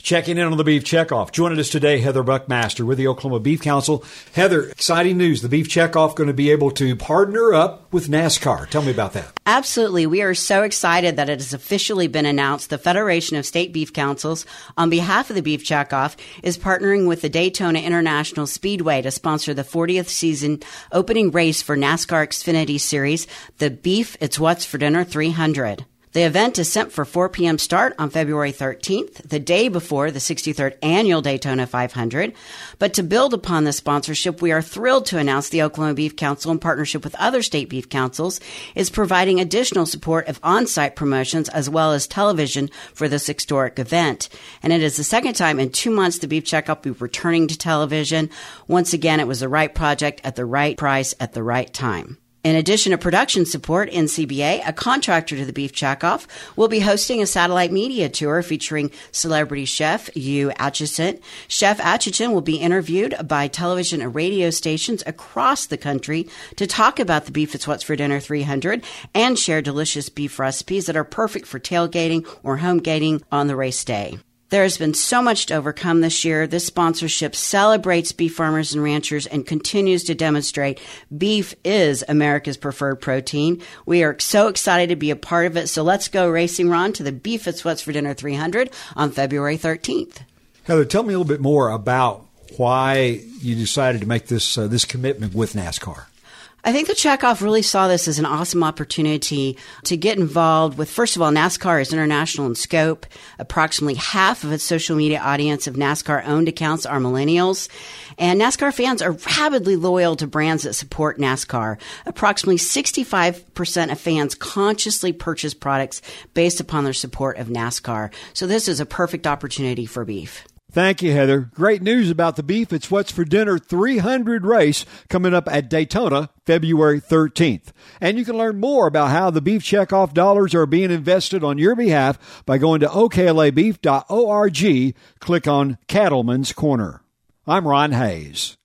checking in on the Beef Checkoff. Joining us today, Heather Buckmaster with the Oklahoma Beef Council. Heather, exciting news. The Beef Checkoff going to be able to partner up with NASCAR. Tell me about that. Absolutely. We are so excited that it has officially been announced the Federation of State Beef Councils, on behalf of the Beef Checkoff, is partnering with the Daytona International Speedway to sponsor the 40th season opening race for NASCAR Xfinity Series, the Beef It's What's for Dinner 300. The event is set for 4 p.m. start on February 13th, the day before the 63rd annual Daytona 500. But to build upon this sponsorship, we are thrilled to announce the Oklahoma Beef Council, in partnership with other state beef councils, is providing additional support of on-site promotions as well as television for this historic event. And it is the second time in 2 months the Beef Checkoff will be returning to television. Once again, it was the right project at the right price at the right time. In addition to production support, NCBA, a contractor to the Beef Checkoff, will be hosting a satellite media tour featuring celebrity chef Hugh Acheson. Chef Acheson will be interviewed by television and radio stations across the country to talk about the Beef It's What's for Dinner 300 and share delicious beef recipes that are perfect for tailgating or home gating on the race day. There has been so much to overcome this year. This sponsorship celebrates beef farmers and ranchers and continues to demonstrate beef is America's preferred protein. We are so excited to be a part of it. So let's go racing, Ron, to the Beef It's What's for Dinner 300 on February 13th. Heather, tell me a little bit more about why you decided to make this commitment with NASCAR. I think the Checkoff really saw this as an awesome opportunity to get involved with, first of all, NASCAR is international in scope. Approximately half of its social media audience of NASCAR-owned accounts are millennials. And NASCAR fans are rabidly loyal to brands that support NASCAR. Approximately 65% of fans consciously purchase products based upon their support of NASCAR. So this is a perfect opportunity for beef. Thank you, Heather. Great news about the Beef It's What's for Dinner 300 race coming up at Daytona, February 13th. And you can learn more about how the Beef Checkoff dollars are being invested on your behalf by going to oklabeef.org. Click on Cattleman's Corner. I'm Ron Hayes.